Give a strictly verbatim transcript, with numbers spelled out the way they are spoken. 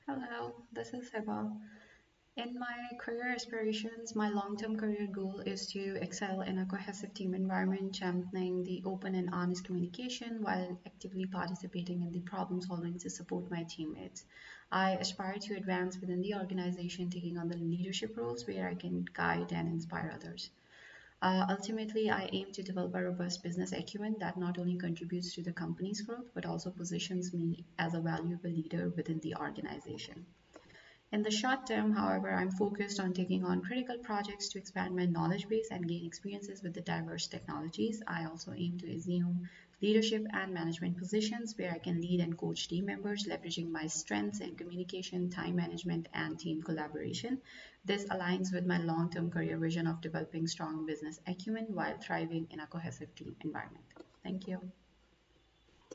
Hello, this is Hiba. In my career aspirations, my long term career goal is to excel in a cohesive team environment, championing the open and honest communication while actively participating in the problem solving to support my teammates. I aspire to advance within the organization, taking on the leadership roles where I can guide and inspire others. Uh, ultimately, I aim to develop a robust business acumen that not only contributes to the company's growth but also positions me as a valuable leader within the organization. In the short term, however, I'm focused on taking on critical projects to expand my knowledge base and gain experiences with the diverse technologies. I also aim to assume leadership and management positions where I can lead and coach team members, leveraging my strengths in communication, time management, and team collaboration. This aligns with my long term career vision of developing strong business acumen while thriving in a cohesive team environment. Thank you.